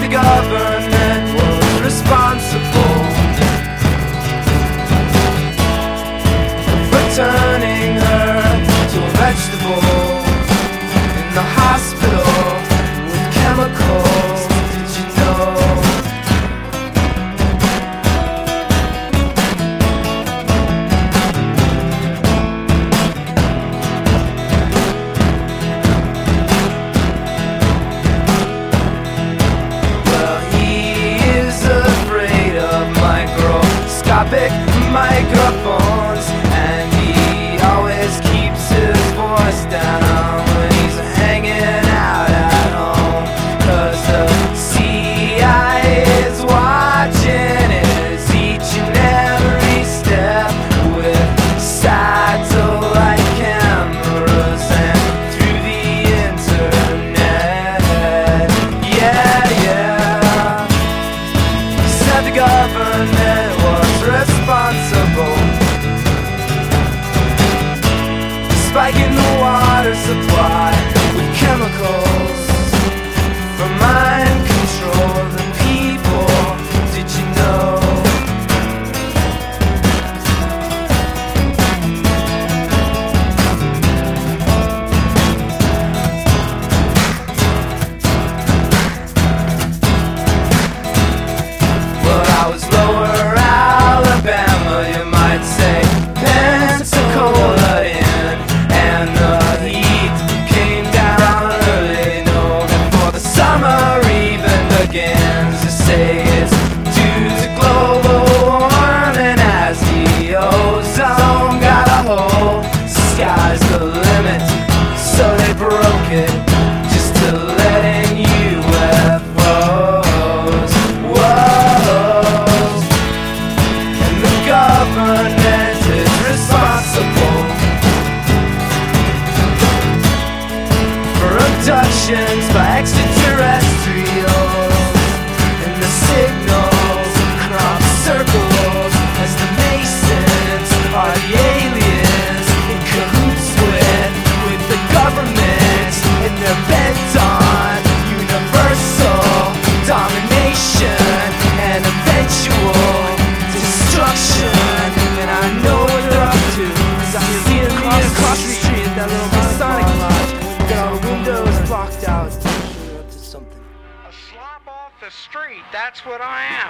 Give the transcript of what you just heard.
the government was responsible for turning her to a vegetable in the hospital with chemicals. Did you know? Microphones, and he always keeps his voice down when he's hanging out at home, 'cause the CIA is watching his each and every step with satellite cameras and through the internet. Yeah. He said the government was responsible, spiking the water supply with chemicals for mind control of the people. Did you know? Well, I was lower Alabama, you might say, Pensacola in, and the heat came down early, no, before the summer even begins. To say it's due to global warming as the ozone got a hole. Sky's the limit, so they broke it just to let in UFOs. Whoa. The government is responsible for abductions by extraterrestrials, and the signals crop circles as the Masons are the aliens in cahoots with the government, and they're bent on universal domination and eventual destruction. And I know what they're up to, 'cause I see them across the street at that little Masonic lodge. Got our windows blocked out. They're up to something. A slob off the street, that's what I am.